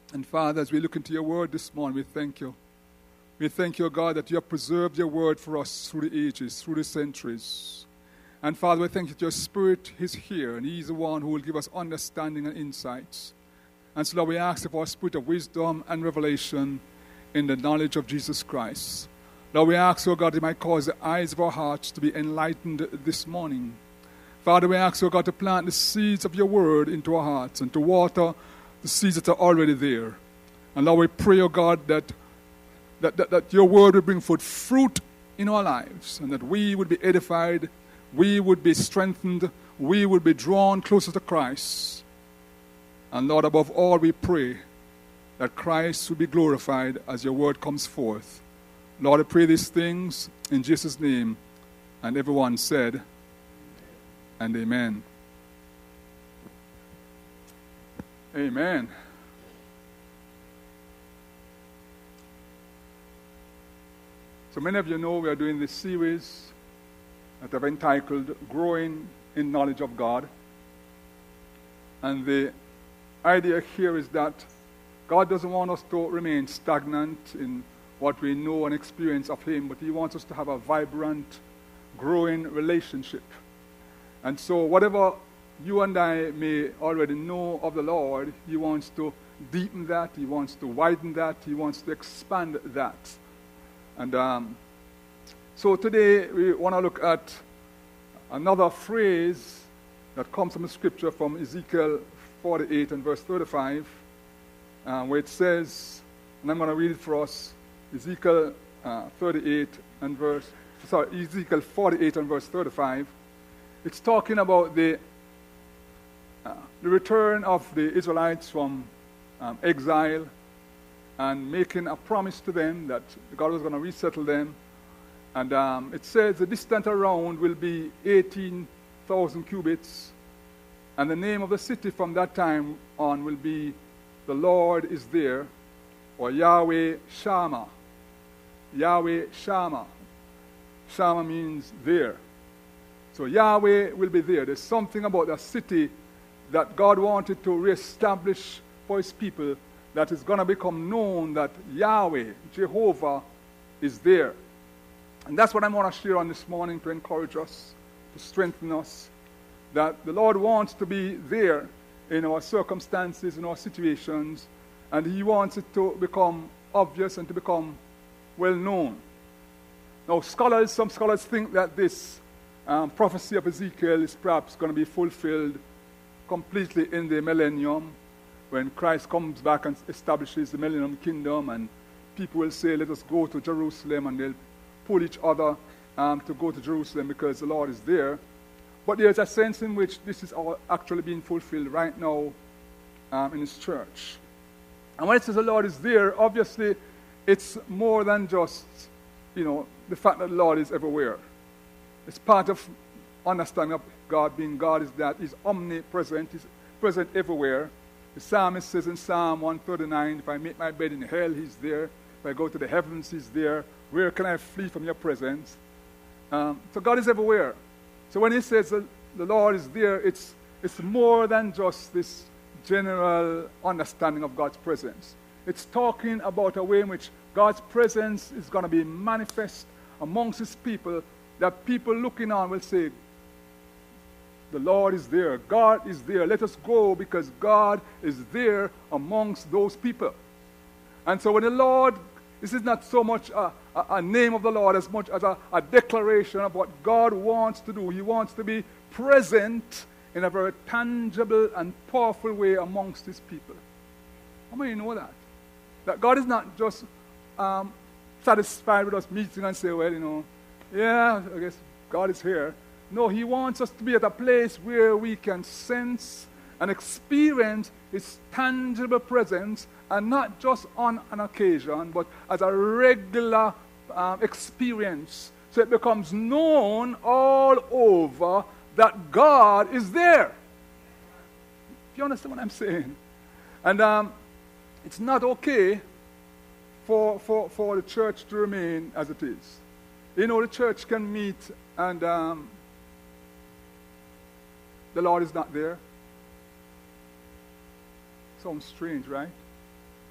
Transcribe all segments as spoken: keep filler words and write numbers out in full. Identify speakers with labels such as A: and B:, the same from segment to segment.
A: And Father, as we look into your word this morning, we thank you. We thank you, God, that you have preserved your word for us through the ages, through the centuries. And Father, we thank you that your Spirit is here, and he is the one who will give us understanding and insights. And so, Lord, we ask for a spirit of wisdom and revelation in the knowledge of Jesus Christ. Lord, we ask, oh God, that you might cause the eyes of our hearts to be enlightened this morning. Father, we ask, oh God, to plant the seeds of your word into our hearts and to water the seeds that are already there. And Lord, we pray, oh God, that That, that, that your word would bring forth fruit in our lives, and that we would be edified, we would be strengthened, we would be drawn closer to Christ. And Lord, above all, we pray that Christ will be glorified as your word comes forth. Lord, I pray these things in Jesus' name. And everyone said, and amen. Amen. So many of you know we are doing this series that I've entitled Growing in Knowledge of God. And the idea here is that God doesn't want us to remain stagnant in what we know and experience of him, but he wants us to have a vibrant, growing relationship. And so whatever you and I may already know of the Lord, he wants to deepen that, he wants to widen that, he wants to expand that. And um, so today we want to look at another phrase that comes from the scripture from Ezekiel forty-eight and verse thirty-five, uh, where it says, and I'm going to read it for us, Ezekiel uh, thirty-eight and verse, sorry, Ezekiel forty-eight and verse thirty-five. It's talking about the uh, the return of the Israelites from um, exile, and making a promise to them that God was going to resettle them. And um, it says the distance around will be eighteen thousand cubits. And the name of the city from that time on will be the Lord is there, or Yahweh Shammah. Yahweh Shammah. Shammah means there. So Yahweh will be there. There's something about that city that God wanted to reestablish for his people, that is going to become known that Yahweh, Jehovah, is there. And that's what I want to share on this morning to encourage us, to strengthen us, that the Lord wants to be there in our circumstances, in our situations, and he wants it to become obvious and to become well known. Now, scholars, some scholars think that this um, prophecy of Ezekiel is perhaps going to be fulfilled completely in the millennium, when Christ comes back and establishes the millennium kingdom, and people will say, let us go to Jerusalem, and they'll pull each other um, to go to Jerusalem because the Lord is there. But there's a sense in which this is all actually being fulfilled right now um, in his church. And when it says the Lord is there, obviously it's more than just, you know, the fact that the Lord is everywhere. It's part of understanding of God being God is that he's omnipresent, he's present everywhere. The psalmist says in Psalm one thirty-nine, if I make my bed in hell, he's there. If I go to the heavens, he's there. Where can I flee from your presence? Um, so God is everywhere. So when he says that the Lord is there, it's, it's more than just this general understanding of God's presence. It's talking about a way in which God's presence is going to be manifest amongst his people, that people looking on will say, the Lord is there. God is there. Let us go because God is there amongst those people. And so when the Lord, this is not so much a, a, a name of the Lord as much as a, a declaration of what God wants to do. He wants to be present in a very tangible and powerful way amongst his people. How many know that? That God is not just um, satisfied with us meeting and say, well, you know, yeah, I guess God is here. No, he wants us to be at a place where we can sense and experience his tangible presence, and not just on an occasion, but as a regular um, experience. So it becomes known all over that God is there. If you understand what I'm saying? And um, it's not okay for, for, for the church to remain as it is. You know, the church can meet and um, the Lord is not there. Sounds strange, right?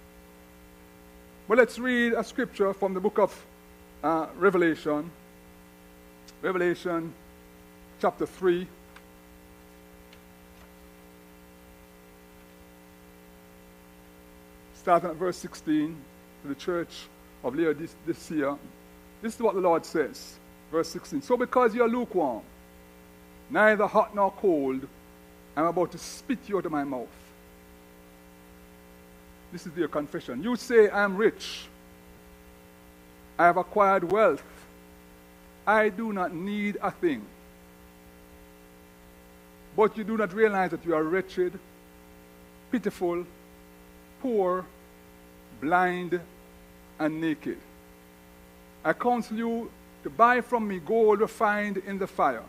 A: But let's read a scripture from the book of uh, Revelation. Revelation chapter three. Starting at verse sixteen, to the church of Laodicea. This is what the Lord says. Verse sixteen. So because you are lukewarm, neither hot nor cold, I'm about to spit you out of my mouth. This is your confession. You say, I am rich. I have acquired wealth. I do not need a thing. But you do not realize that you are wretched, pitiful, poor, blind, and naked. I counsel you to buy from me gold refined in the fire,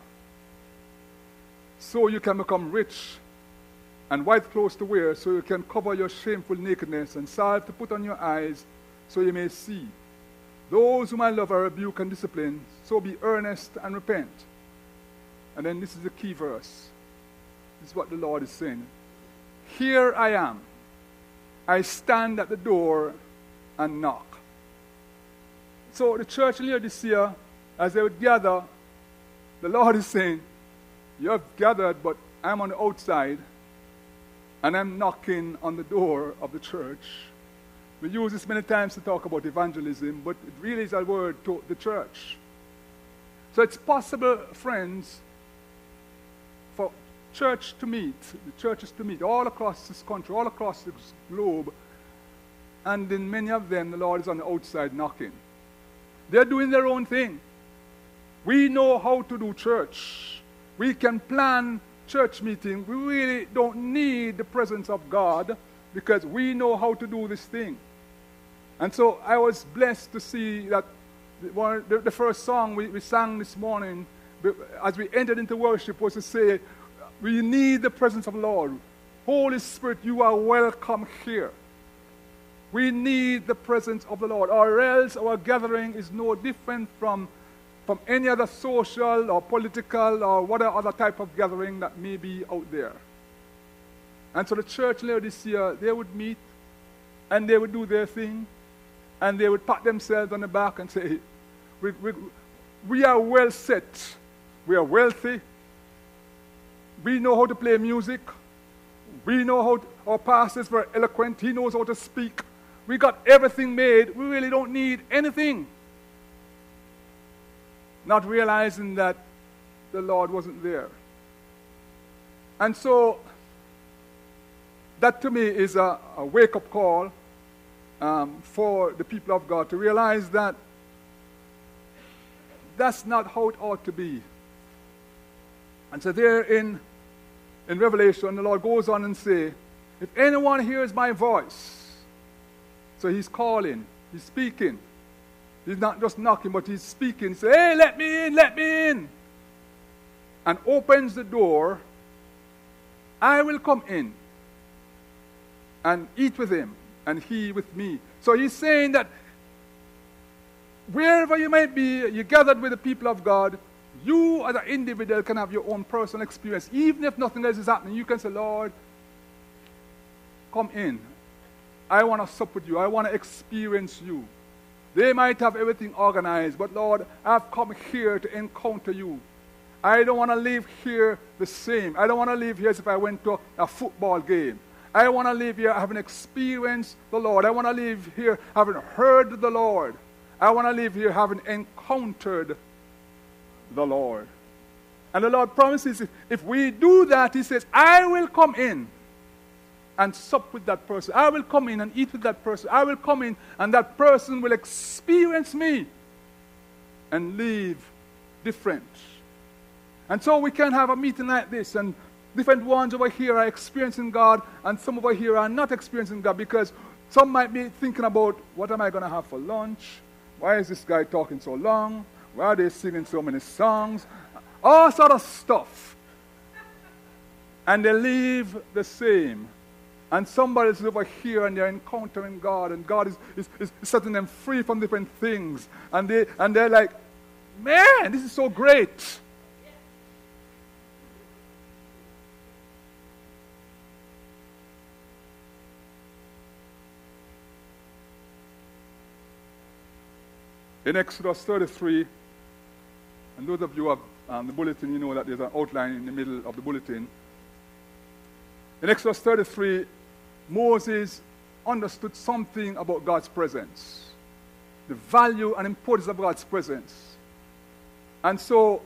A: so you can become rich, and white clothes to wear, so you can cover your shameful nakedness, and salve to put on your eyes, so you may see. Those whom I love I rebuke and discipline, so be earnest and repent. And then this is the key verse. This is what the Lord is saying. Here I am. I stand at the door and knock. So the church in Laodicea, as they would gather, the Lord is saying, you have gathered, but I'm on the outside, and I'm knocking on the door of the church. We use this many times to talk about evangelism, but it really is a word to the church. So it's possible, friends, for church to meet, the churches to meet all across this country, all across this globe, and in many of them, the Lord is on the outside knocking. They're doing their own thing. We know how to do church. We can plan church meeting. We really don't need the presence of God because we know how to do this thing. And so I was blessed to see that one, the, the first song we, we sang this morning as we entered into worship was to say, we need the presence of the Lord. Holy Spirit, you are welcome here. We need the presence of the Lord, or else our gathering is no different from, from any other social or political or whatever other type of gathering that may be out there. And so the church Laodicea, they would meet and they would do their thing and they would pat themselves on the back and say, we, we, we are well set, we are wealthy, we know how to play music, we know how to, our pastor is very eloquent, he knows how to speak. We got everything made. We really don't need anything. Not realizing that the Lord wasn't there. And so, that to me is a, a wake-up call um, for the people of God to realize that that's not how it ought to be. And so there in, in Revelation, the Lord goes on and say, if anyone hears my voice, so he's calling, he's speaking. He's not just knocking, but he's speaking. Say, hey, let me in, let me in. And opens the door. I will come in and eat with him, and he with me. So he's saying that wherever you might be, you gathered with the people of God, you as an individual can have your own personal experience. Even if nothing else is happening, you can say, Lord, come in. I want to sup with you. I want to experience you. They might have everything organized, but Lord, I've come here to encounter you. I don't want to live here the same. I don't want to live here as if I went to a football game. I want to live here having experienced the Lord. I want to live here having heard the Lord. I want to live here having encountered the Lord. And the Lord promises if, if we do that, he says, I will come in and sup with that person. I will come in and eat with that person. I will come in and that person will experience me and leave different. And so we can have a meeting like this, and different ones over here are experiencing God, and some over here are not experiencing God, because some might be thinking about, what am I going to have for lunch? Why is this guy talking so long? Why are they singing so many songs? All sort of stuff. And they leave the same. And somebody is over here and they're encountering God, and God is, is, is setting them free from different things. And, they, and they're like, man, this is so great. In Exodus thirty-three, and those of you who have um, the bulletin, you know that there's an outline in the middle of the bulletin. In Exodus thirty-three, Moses understood something about God's presence, the value and importance of God's presence. And so,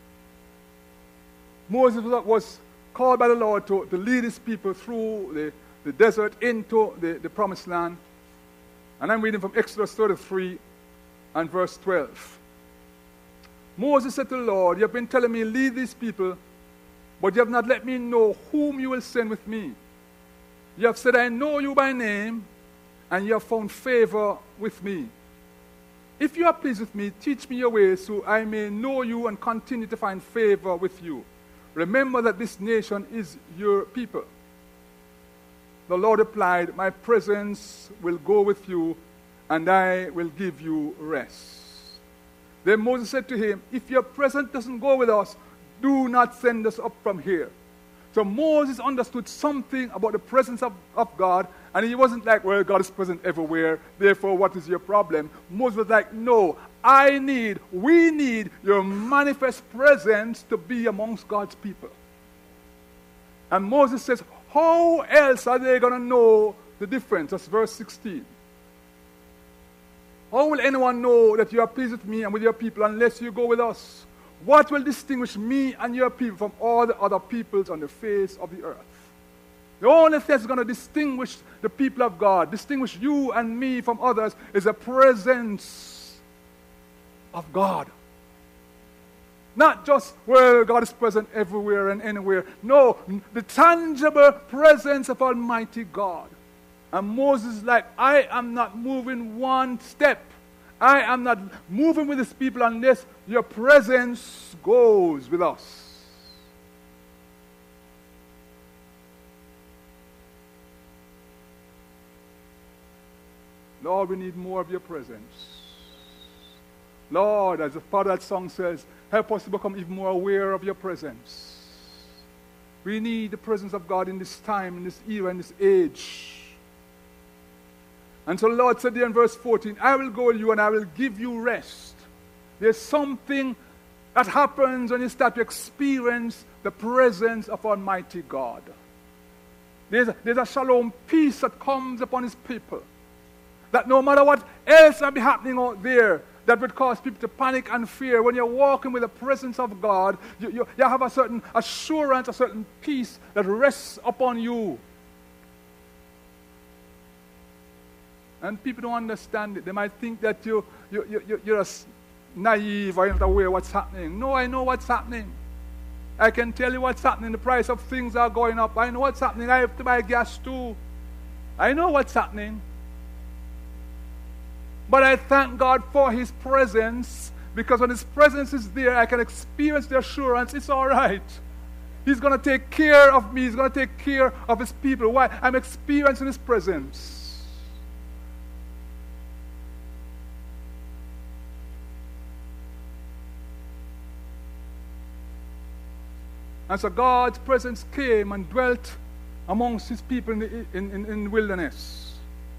A: Moses was called by the Lord to, to lead his people through the, the desert into the, the promised land. And I'm reading from Exodus thirty-three and verse twelve. Moses said to the Lord, you have been telling me, lead these people, but you have not let me know whom you will send with me. You have said, I know you by name, and you have found favor with me. If you are pleased with me, teach me your ways so I may know you and continue to find favor with you. Remember that this nation is your people. The Lord replied, my presence will go with you, and I will give you rest. Then Moses said to him, if your presence doesn't go with us, do not send us up from here. So Moses understood something about the presence of, of God, and he wasn't like, well, God is present everywhere, therefore what is your problem? Moses was like, no, I need, we need your manifest presence to be amongst God's people. And Moses says, how else are they going to know the difference? That's verse sixteen. How will anyone know that you are pleased with me and with your people unless you go with us? What will distinguish me and your people from all the other peoples on the face of the earth? The only thing that's going to distinguish the people of God, distinguish you and me from others, is the presence of God. Not just, well, God is present everywhere and anywhere. No, the tangible presence of Almighty God. And Moses is like, I am not moving one step. I am not moving with these people unless your presence goes with us. Lord, we need more of your presence. Lord, as the part of that song says, help us to become even more aware of your presence. We need the presence of God in this time, in this era, in this age. And so the Lord said there in verse fourteen, I will go with you and I will give you rest. There's something that happens when you start to experience the presence of Almighty God. There's a, there's a shalom peace that comes upon his people. That no matter what else might be happening out there, that would cause people to panic and fear. When you're walking with the presence of God, you, you, you have a certain assurance, a certain peace that rests upon you. And people don't understand it. They might think that you, you, you, you're just naive or you're not aware of what's happening. No, I know what's happening. I can tell you what's happening. The price of things are going up. I know what's happening. I have to buy gas too. I know what's happening. But I thank God for his presence, because when his presence is there, I can experience the assurance it's all right. He's going to take care of me. He's going to take care of his people. Why? I'm experiencing his presence. And so God's presence came and dwelt amongst his people in the, in, in, in the wilderness.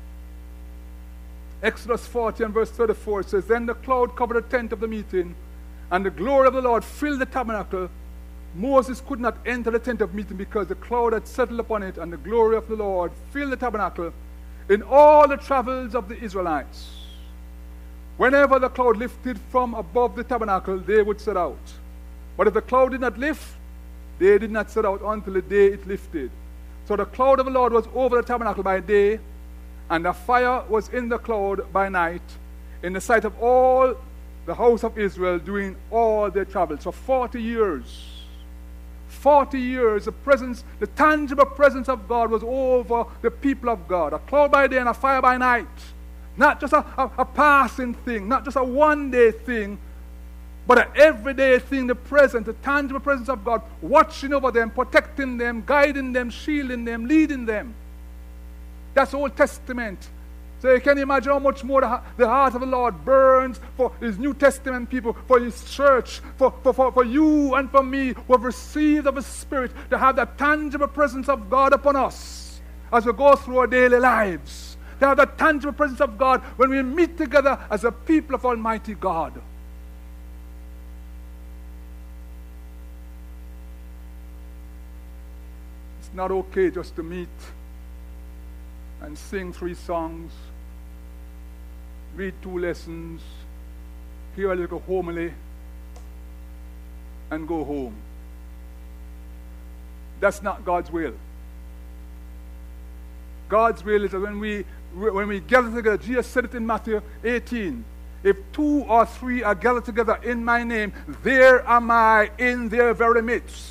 A: Exodus forty and verse thirty-four says, then the cloud covered the tent of the meeting, and the glory of the Lord filled the tabernacle. Moses could not enter the tent of meeting because the cloud had settled upon it, and the glory of the Lord filled the tabernacle. In all the travels of the Israelites, whenever the cloud lifted from above the tabernacle, they would set out. But if the cloud did not lift, they did not set out until the day it lifted. So the cloud of the Lord was over the tabernacle by day, and the fire was in the cloud by night, in the sight of all the house of Israel during all their travels. For forty years, forty years, the presence, the tangible presence of God was over the people of God. A cloud by day and a fire by night. Not just a, a, a passing thing, not just a one-day thing, but an everyday thing, the presence, the tangible presence of God, watching over them, protecting them, guiding them, shielding them, leading them. That's Old Testament. So you can imagine how much more the, the heart of the Lord burns for his New Testament people, for his church, for, for, for, for you and for me who have received of his Spirit, to have that tangible presence of God upon us as we go through our daily lives. to have the tangible presence of God when we meet together as a people of Almighty God. It's not okay just to meet and sing three songs, read two lessons, hear a little homily, and go home. That's not God's will. God's will is that when we when we gather together, Jesus said it in Matthew eighteen, if two or three are gathered together in my name, there am I in their very midst.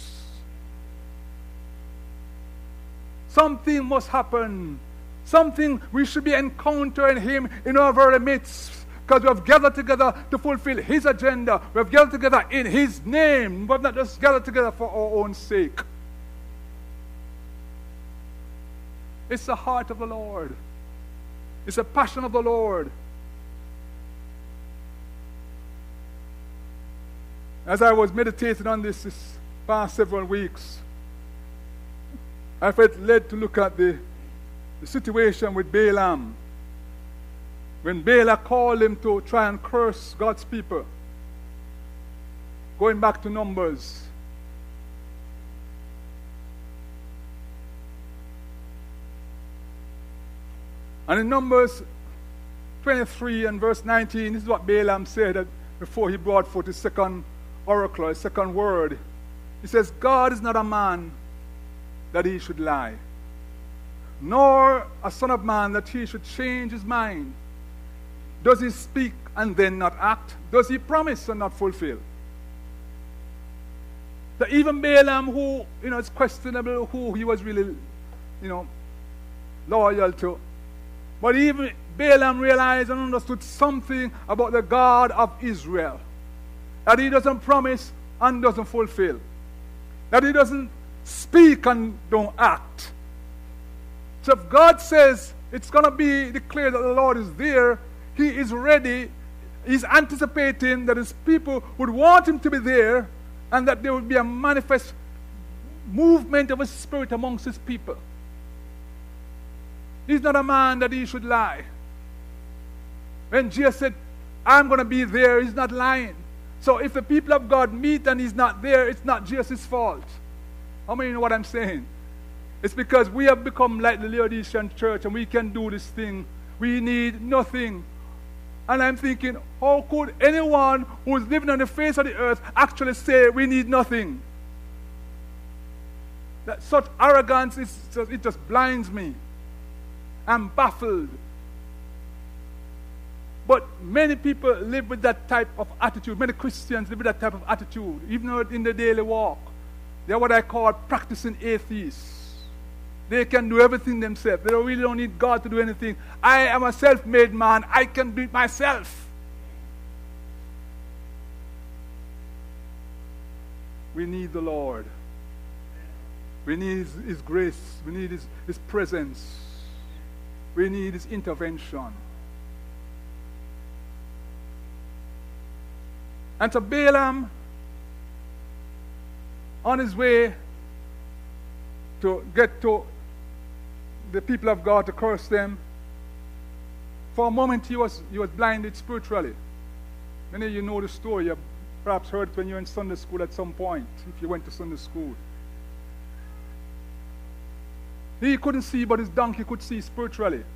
A: Something must happen. Something we should be encountering him in our very midst. Because we have gathered together to fulfill his agenda. We have gathered together in his name. We have not just gathered together for our own sake. It's the heart of the Lord. It's the passion of the Lord. As I was meditating on this this past several weeks, I felt led to look at the, the situation with Balaam. When Balak called him to try and curse God's people. Going back to Numbers. And in Numbers twenty-three and verse nineteen, this is what Balaam said before he brought forth his second oracle, his second word. He says, God is not a man that he should lie, nor a son of man that he should change his mind. Does he speak and then not act? Does he promise and not fulfill? That even Balaam, who, you know, it's questionable who he was really, you know, loyal to. But even Balaam realized and understood something about the God of Israel. That he doesn't promise and doesn't fulfill. That he doesn't speak and don't act. So if God says it's going to be declared that the Lord is there, he is ready. He's anticipating that his people would want him to be there and that there would be a manifest movement of his spirit amongst his people. He's not a man that he should lie. When Jesus said, I'm going to be there, he's not lying. So if the people of God meet and he's not there, it's not Jesus' fault. How many know what I'm saying? It's because we have become like the Laodicean church and we can do this thing. We need nothing. And I'm thinking, how could anyone who is living on the face of the earth actually say we need nothing? That such arrogance, is just, it just blinds me. I'm baffled. But many people live with that type of attitude. Many Christians live with that type of attitude, even in the daily walk. They're what I call practicing atheists. They can do everything themselves. They don't really don't need God to do anything. I am a self-made man. I can do it myself. We need the Lord. We need His, His grace. We need His, His presence. We need His intervention. And to Balaam, on his way to get to the people of God to curse them, for a moment he was he was blinded spiritually. Many of you know the story. You have perhaps heard it when you were in Sunday school at some point, if you went to Sunday school. He couldn't see, but his donkey could see spiritually.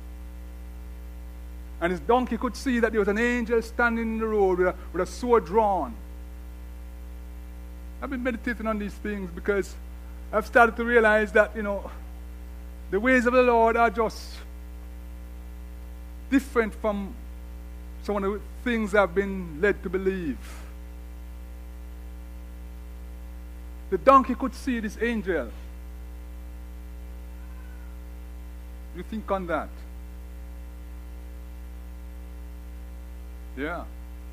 A: And his donkey could see that there was an angel standing in the road with a, with a sword drawn. I've been meditating on these things because I've started to realize that, you know, the ways of the Lord are just different from some of the things I've been led to believe. The donkey could see this angel. You think on that? Yeah.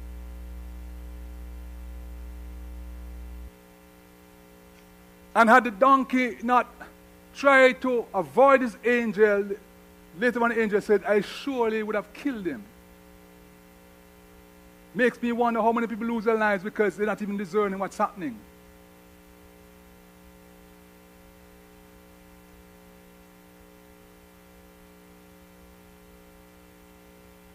A: And had the donkey not tried to avoid his angel, later on the angel said, I surely would have killed him. Makes me wonder how many people lose their lives because they're not even discerning what's happening.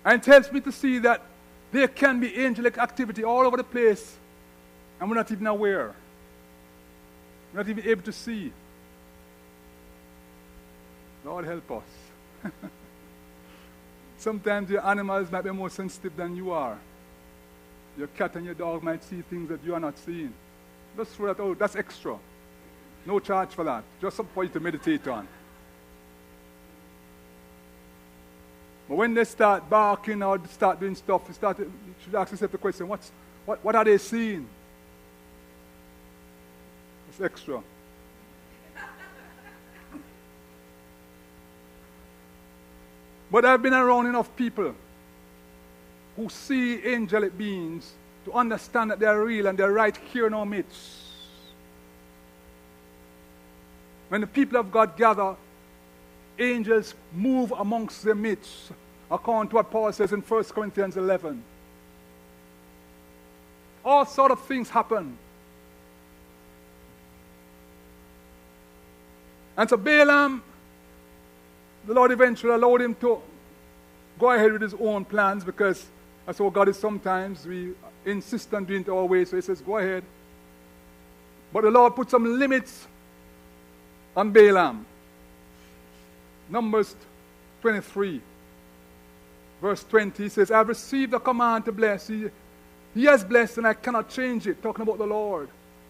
A: And it helps me to see that there can be angelic activity all over the place, and we're not even aware. We're not even able to see. Lord, help us. Sometimes your animals might be more sensitive than you are. Your cat and your dog might see things that you are not seeing. Just throw that out. That's extra. No charge for that. Just something for you to meditate on. But when they start barking or start doing stuff, you, start, you should ask yourself the question, what's, what, what are they seeing? It's extra. But I've been around enough people who see angelic beings to understand that they are real and they're right here in our midst. When the people of God gather, angels move amongst their midst, according to what Paul says in First Corinthians eleven. All sort of things happen. And so Balaam, the Lord eventually allowed him to go ahead with his own plans, because that's how God is sometimes. We insist on doing it our way, so he says, go ahead. But the Lord put some limits on Balaam. Numbers twenty-three, verse twenty, he says, I've received a command to bless. He, he has blessed and I cannot change it, talking about the Lord.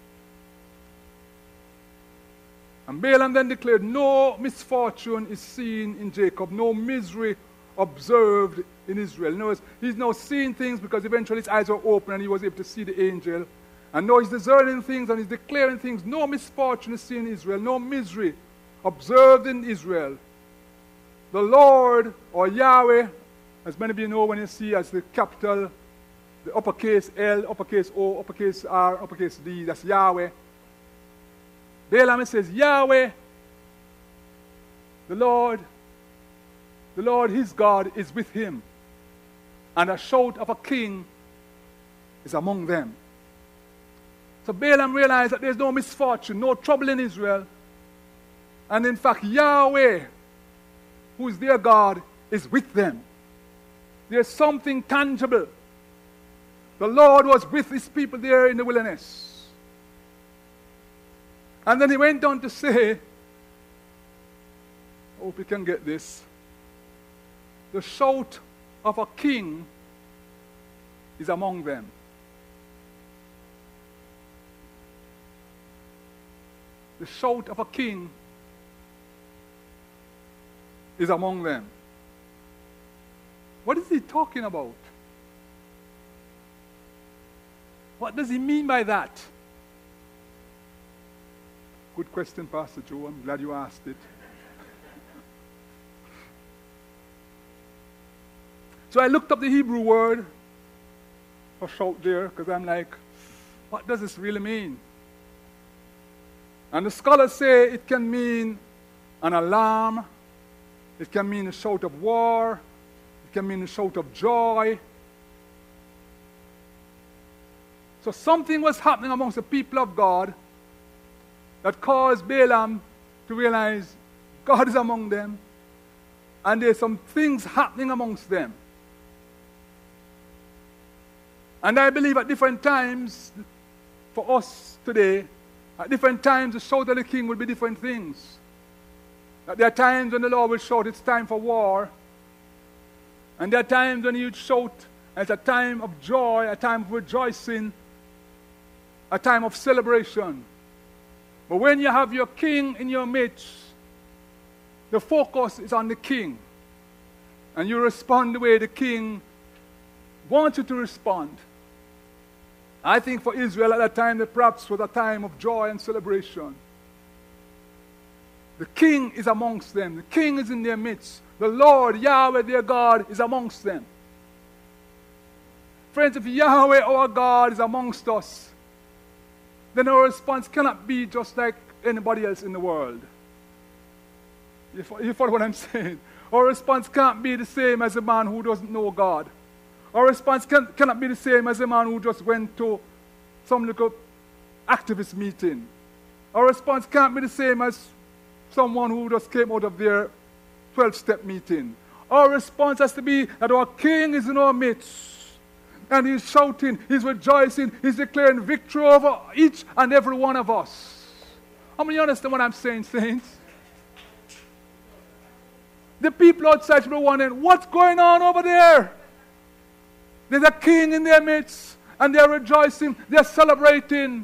A: And Balaam then declared, no misfortune is seen in Jacob, no misery observed in Israel. In other words, he's now seeing things because eventually his eyes were open and he was able to see the angel. And now he's discerning things and he's declaring things. No misfortune is seen in Israel, no misery observed in Israel. The Lord, or Yahweh, as many of you know when you see as the capital, the uppercase L, uppercase O, uppercase R, uppercase D, that's Yahweh. Balaam says, Yahweh, the Lord, the Lord, his God, is with him. And a shout of a king is among them. So Balaam realized that there's no misfortune, no trouble in Israel. And in fact, Yahweh, who is their God, is with them. There's something tangible. The Lord was with his people there in the wilderness. And then he went on to say, I hope you can get this. The shout of a king is among them. The shout of a king is among them. What is he talking about? What does he mean by that? Good question, Pastor Joe. I'm glad you asked it. So I looked up the Hebrew word for shout there, because I'm like, what does this really mean? And the scholars say it can mean an alarm, it can mean a shout of war, it can mean a shout of joy. So something was happening amongst the people of God that caused Balaam to realize God is among them, and there's some things happening amongst them. And I believe at different times, for us today, at different times the shout of the king will be different things. That there are times when the Lord will shout, it's time for war. And there are times when he would shout, it's a time of joy, a time of rejoicing, a time of celebration. But when you have your king in your midst, the focus is on the king. And you respond the way the king wants you to respond. I think for Israel at that time, that perhaps was a time of joy and celebration. The king is amongst them. The king is in their midst. The Lord, Yahweh, their God, is amongst them. Friends, if Yahweh, our God, is amongst us, then our response cannot be just like anybody else in the world. You follow what I'm saying? Our response can't be the same as a man who doesn't know God. Our response can, cannot be the same as a man who just went to some little activist meeting. Our response can't be the same as someone who just came out of their twelve-step meeting. Our response has to be that our King is in our midst. And he's shouting, he's rejoicing, he's declaring victory over each and every one of us. How many understand what I'm saying, saints? The people outside should be wondering, what's going on over there? There's a king in their midst, and they're rejoicing, they're celebrating.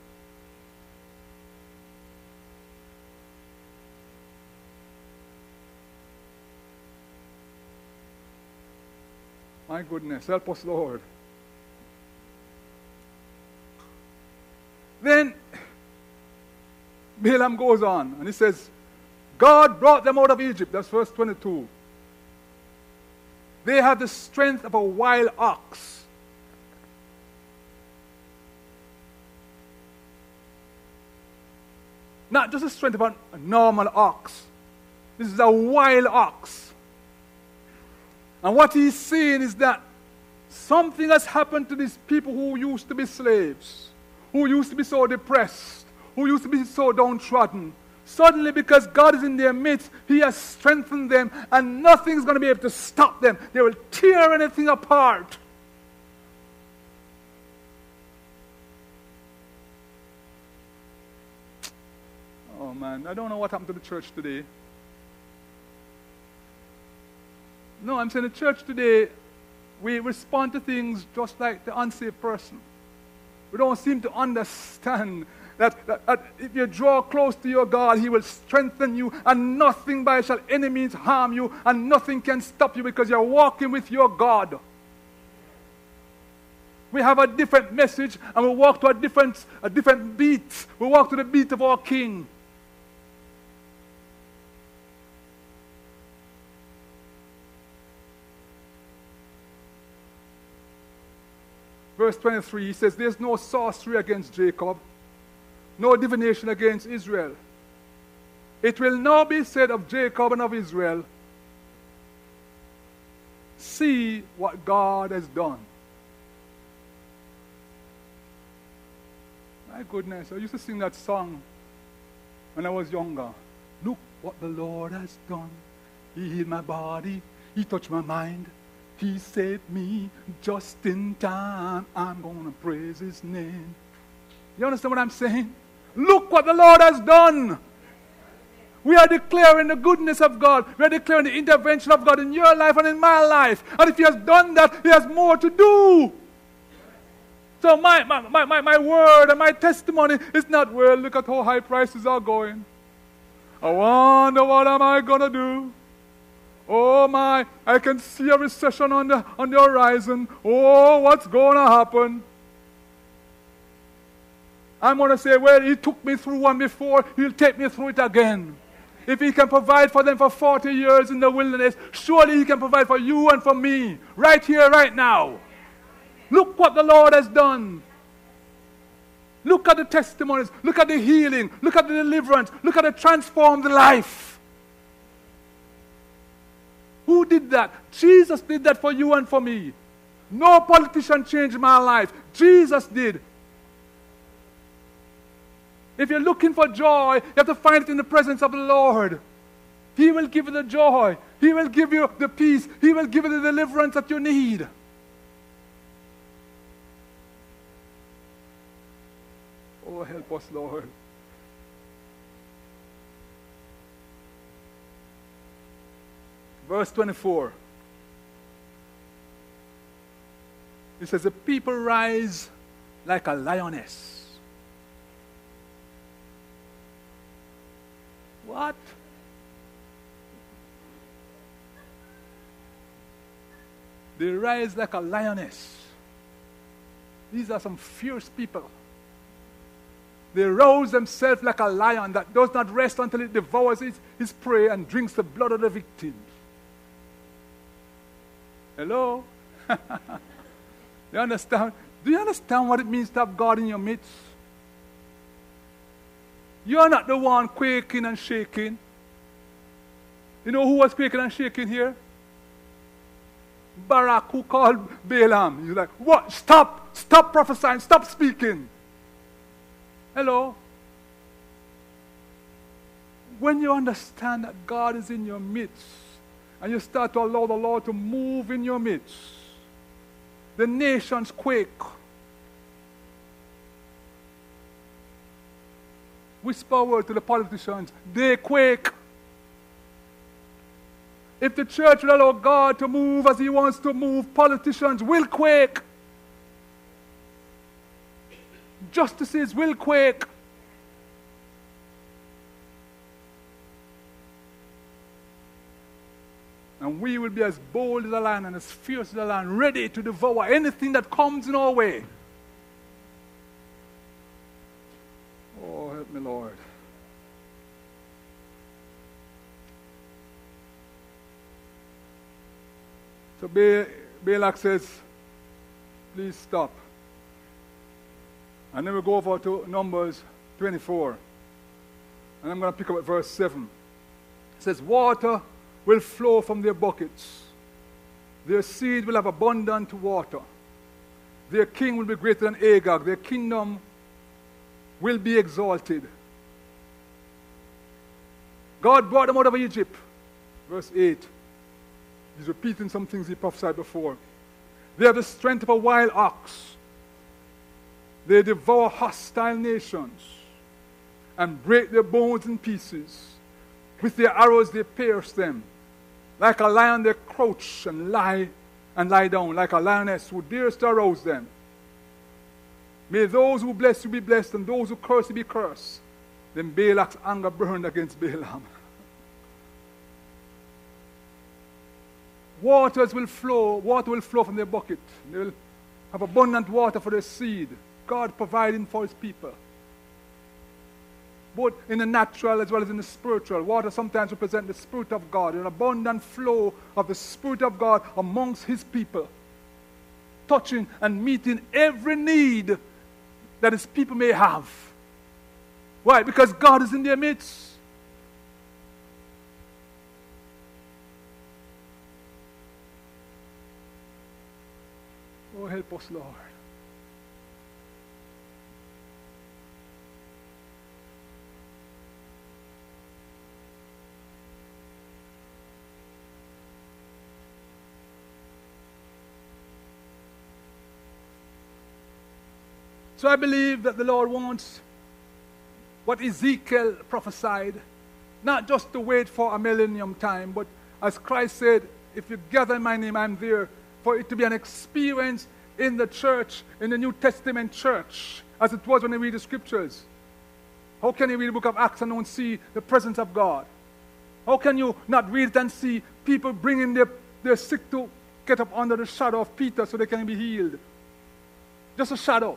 A: My goodness, help us, Lord. Then Balaam goes on, and he says, God brought them out of Egypt. That's verse twenty-two. They have the strength of a wild ox. Not just the strength of a normal ox. This is a wild ox. And what he's saying is that something has happened to these people who used to be slaves, who used to be so depressed, who used to be so downtrodden. Suddenly, because God is in their midst, he has strengthened them, and nothing's going to be able to stop them. They will tear anything apart. Oh man, I don't know what happened to the church today. No, I'm saying the church today, we respond to things just like the unsaved person. We don't seem to understand that, that, that if you draw close to your God, he will strengthen you, and nothing by shall any means harm you, and nothing can stop you because you're walking with your God. We have a different message, and we walk to a different, a different beat. We walk to the beat of our King. Verse twenty-three, he says, there's no sorcery against Jacob, no divination against Israel. It will now be said of Jacob and of Israel, see what God has done. My goodness, I used to sing that song when I was younger. Look what the Lord has done. He healed my body, he touched my mind. He saved me just in time. I'm going to praise his name. You understand what I'm saying? Look what the Lord has done. We are declaring the goodness of God. We are declaring the intervention of God in your life and in my life. And if he has done that, he has more to do. So my, my, my, my, my word and my testimony is not, well, look at how high prices are going. I wonder what am I going to do. Oh my, I can see a recession on the, on the horizon. Oh, what's going to happen? I'm going to say, well, he took me through one before, he'll take me through it again. If he can provide for them for forty years in the wilderness, surely he can provide for you and for me, right here, right now. Look what the Lord has done. Look at the testimonies. Look at the healing. Look at the deliverance. Look at the transformed life. Who did that? Jesus did that for you and for me. No politician changed my life. Jesus did. If you're looking for joy, you have to find it in the presence of the Lord. He will give you the joy. He will give you the peace. He will give you the deliverance that you need. Oh, help us, Lord. Verse twenty-four. It says, the people rise like a lioness. What? They rise like a lioness. These are some fierce people. They rouse themselves like a lion that does not rest until it devours his, his prey and drinks the blood of the victims. Hello? You understand? Do you understand what it means to have God in your midst? You're not the one quaking and shaking. You know who was quaking and shaking here? Barak, who called Balaam. He's like, what? Stop! Stop prophesying! Stop speaking! Hello? When you understand that God is in your midst, and you start to allow the Lord to move in your midst, the nations quake. Whisper a word to the politicians, they quake. If the church will allow God to move as He wants to move, politicians will quake. Justices will quake. And we will be as bold as a lion and as fierce as a lion, ready to devour anything that comes in our way. Oh, help me, Lord. So ba- Balak says, please stop. And then we go over to Numbers twenty-four. And I'm going to pick up at verse seven. It says, water will flow from their buckets. Their seed will have abundant water. Their king will be greater than Agag. Their kingdom will be exalted. God brought them out of Egypt. Verse eight. He's repeating some things he prophesied before. They have the strength of a wild ox. They devour hostile nations and break their bones in pieces. With their arrows they pierce them. Like a lion they crouch and lie and lie down, like a lioness who dares to arouse them. May those who bless you be blessed, and those who curse you be cursed. Then Balak's anger burned against Balaam. Waters will flow, water will flow from their bucket. They will have abundant water for their seed. God providing for His people. Both in the natural as well as in the spiritual. Water sometimes represents the Spirit of God, an abundant flow of the Spirit of God amongst His people, touching and meeting every need that His people may have. Why? Because God is in their midst. Oh, help us, Lord. So I believe that the Lord wants what Ezekiel prophesied, not just to wait for a millennium time, but as Christ said, if you gather in my name, I'm there, for it to be an experience in the church, in the New Testament church, as it was when you read the scriptures. How can you read the book of Acts and not see the presence of God? How can you not read it and see people bringing their, their sick to get up under the shadow of Peter so they can be healed? Just a shadow.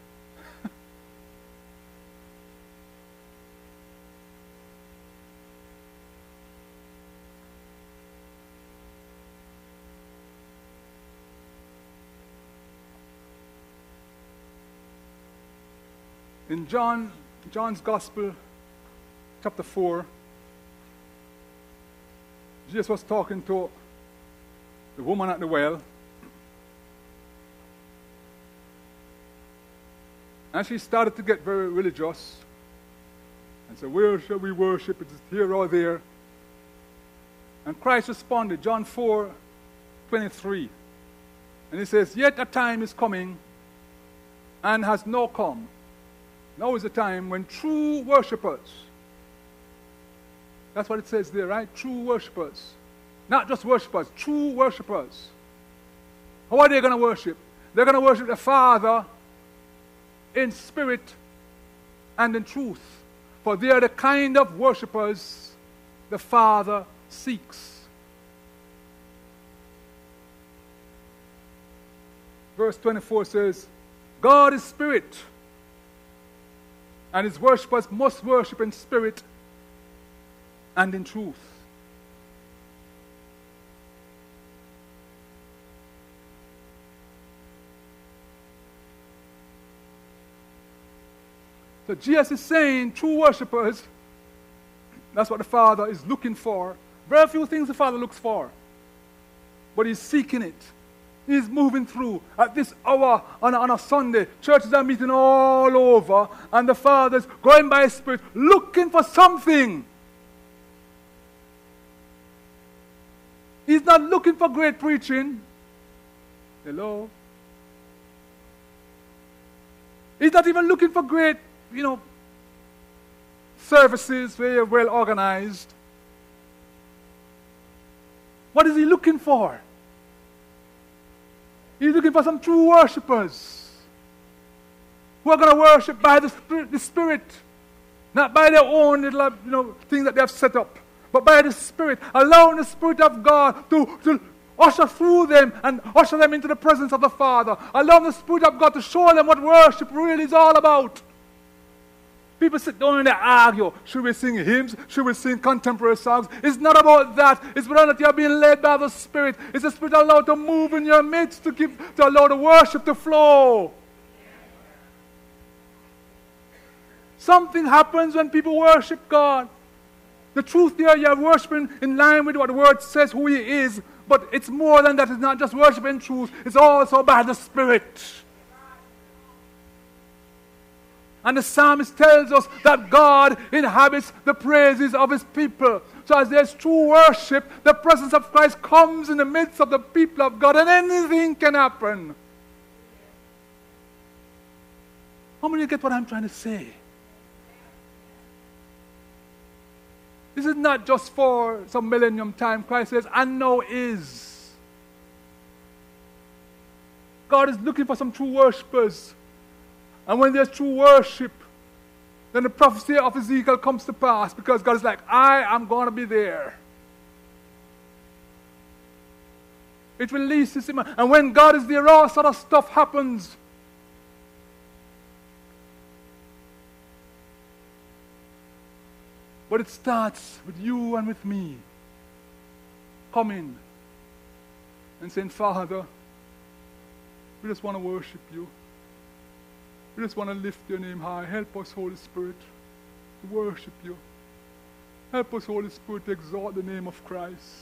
A: In John, John's Gospel, chapter four, Jesus was talking to the woman at the well. And she started to get very religious and said, where shall we worship? Is it here or there? And Christ responded, John four, twenty-three. And He says, yet a time is coming and has now come. Now is the time when true worshippers, that's what it says there, right? True worshippers. Not just worshippers, true worshippers. How are they going to worship? They're going to worship the Father in spirit and in truth. For they are the kind of worshippers the Father seeks. Verse twenty-four says, God is spirit, and His worshippers must worship in spirit and in truth. So Jesus is saying, true worshippers, that's what the Father is looking for. Very few things the Father looks for, but He's seeking it. He's moving through. At this hour on a, on a Sunday, churches are meeting all over, and the Father's going by His Spirit looking for something. He's not looking for great preaching. Hello? He's not even looking for great, you know, services where you're well organized. What is he looking for? He's looking for some true worshippers who are going to worship by the Spirit, the Spirit, not by their own little, you know, things that they have set up, but by the Spirit, allowing the Spirit of God to, to usher through them and usher them into the presence of the Father. Allow the Spirit of God to show them what worship really is all about. People sit down and they argue. Should we sing hymns? Should we sing contemporary songs? It's not about that. It's about that you're being led by the Spirit. It's the Spirit allowed to move in your midst to give, to allow the worship to flow. Something happens when people worship God. The truth there, you're worshiping in line with what the Word says, who He is. But it's more than that. It's not just worship in truth. It's also by the Spirit. And the psalmist tells us that God inhabits the praises of His people. So as there's true worship, the presence of Christ comes in the midst of the people of God, and anything can happen. How many of you get what I'm trying to say? This is not just for some millennium time. Christ says, and now is. God is looking for some true worshippers. And when there's true worship, then the prophecy of Ezekiel comes to pass, because God is like, I am going to be there. It releases Him. And when God is there, all sort of stuff happens. But it starts with you and with me coming and saying, Father, we just want to worship You. We just want to lift Your name high. Help us, Holy Spirit, to worship You. Help us, Holy Spirit, to exalt the name of Christ.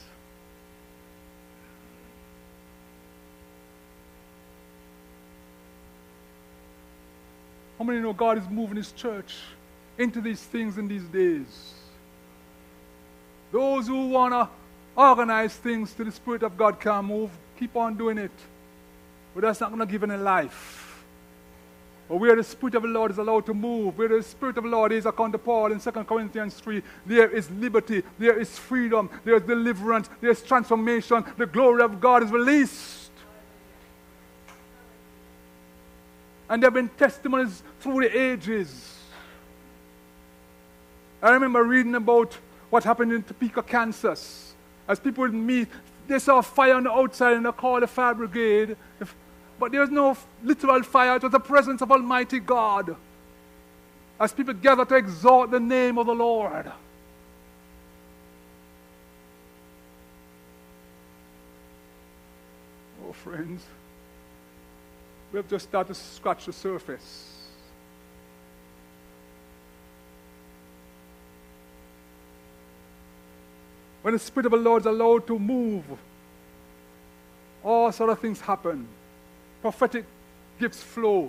A: How many know God is moving His church into these things in these days? Those who want to organize things till the Spirit of God can move, keep on doing it. But that's not going to give any life. But where the Spirit of the Lord is allowed to move, where the Spirit of the Lord is, according to Paul in Second Corinthians three, there is liberty, there is freedom, there is deliverance, there is transformation. The glory of God is released. And there have been testimonies through the ages. I remember reading about what happened in Topeka, Kansas. As people would meet, they saw fire on the outside and they called the fire brigade. But there was no literal fire. It was the presence of Almighty God. As people gathered to exalt the name of the Lord. Oh, friends, we have just started to scratch the surface. When the Spirit of the Lord is allowed to move, all sort of things happen. Prophetic gifts flow.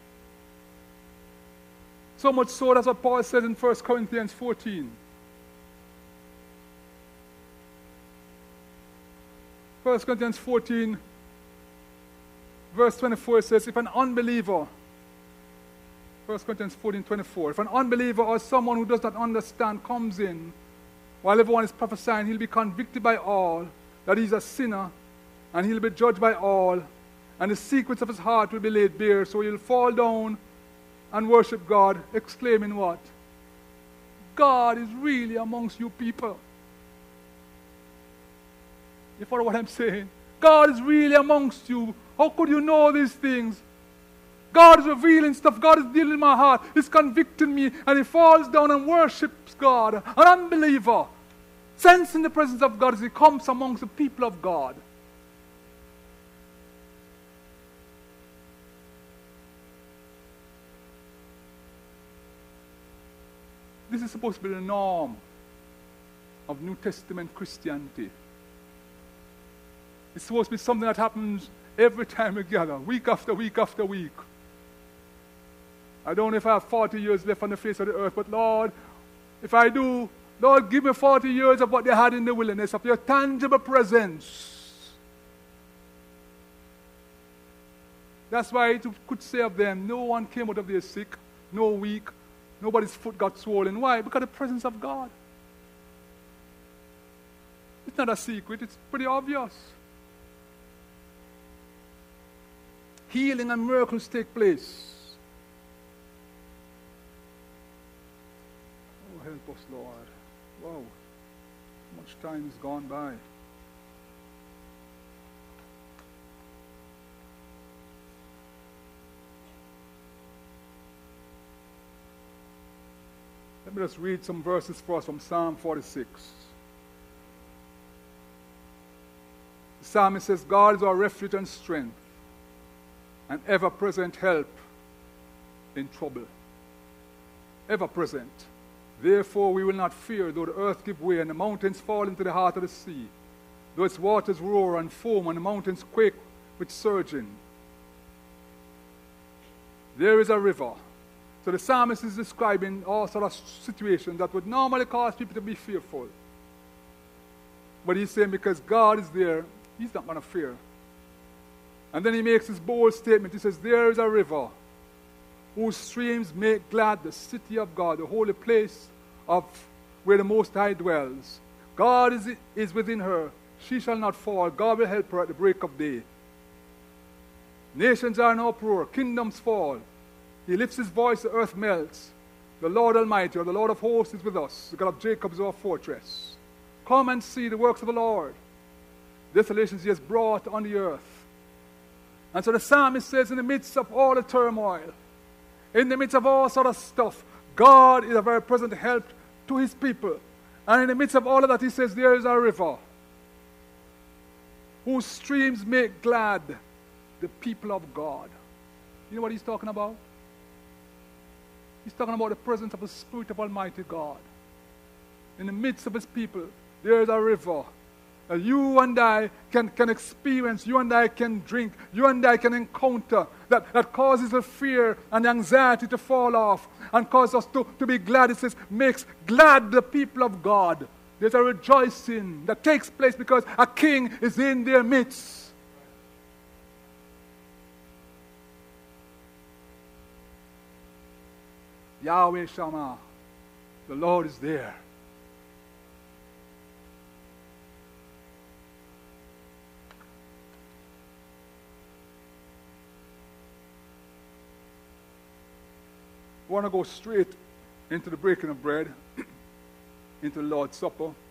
A: So much so, that's what Paul says in First Corinthians fourteen. First Corinthians fourteen, verse twenty-four says, if an unbeliever, First Corinthians fourteen, twenty-four, if an unbeliever or someone who does not understand comes in, while everyone is prophesying, he'll be convicted by all that he's a sinner, and he'll be judged by all, and the secrets of his heart will be laid bare. So he'll fall down and worship God, exclaiming what? God is really amongst you people. You follow what I'm saying? God is really amongst you. How could you know these things? God is revealing stuff. God is dealing in my heart. He's convicting me. And he falls down and worships God. An unbeliever, sensing the presence of God as he comes amongst the people of God. This is supposed to be the norm of New Testament Christianity. It's supposed to be something that happens every time we gather, week after week after week. I don't know if I have forty years left on the face of the earth, but Lord, if I do, Lord, give me forty years of what they had in the wilderness, of your tangible presence. That's why it could say of them, no one came out of there sick, no weak, nobody's foot got swollen. Why? Because of the presence of God. It's not a secret, it's pretty obvious. Healing and miracles take place. Oh, help us, Lord. Wow, how much time has gone by. Let me just read some verses for us from Psalm forty-six. The psalmist says, God is our refuge and strength, an ever-present help in trouble. Ever-present. Therefore we will not fear, though the earth give way and the mountains fall into the heart of the sea, though its waters roar and foam and the mountains quake with surging. There is a river. So the psalmist is describing all sort of situations that would normally cause people to be fearful. But he's saying because God is there, he's not going to fear. And then he makes this bold statement. He says, there is a river whose streams make glad the city of God, the holy place of where the Most High dwells. God is, is within her. She shall not fall. God will help her at the break of day. Nations are in uproar. Kingdoms fall. He lifts his voice, the earth melts. The Lord Almighty, or the Lord of hosts, is with us. The God of Jacob is our fortress. Come and see the works of the Lord. Desolations he has brought on the earth. And so the psalmist says, in the midst of all the turmoil, in the midst of all sort of stuff, God is a very present help to his people. And in the midst of all of that, he says, there is a river whose streams make glad the people of God. You know what he's talking about? He's talking about the presence of the Spirit of Almighty God. In the midst of his people, there is a river. Uh, you and I can, can experience, you and I can drink, you and I can encounter that, that causes the fear and anxiety to fall off and causes us to, to be glad. It says, makes glad the people of God. There's a rejoicing that takes place because a king is in their midst. Yahweh Shammah, the Lord is there. I want to go straight into the breaking of bread, into the Lord's Supper.